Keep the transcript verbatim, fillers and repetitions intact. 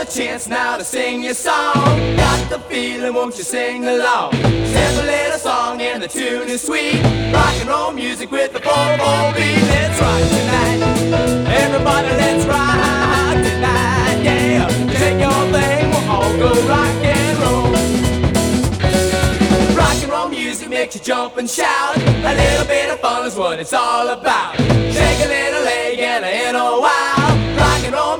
chance now to sing your song. Got the feeling, won't you sing along? Simple little song and the tune is sweet. Rock and roll music with the four four beat. Let's rock tonight, everybody, let's rock tonight. Yeah, take your thing, we'll all go rock and roll. Rock and roll music makes you jump and shout. A little bit of fun is what it's all about. Shake a little leg and a N O I.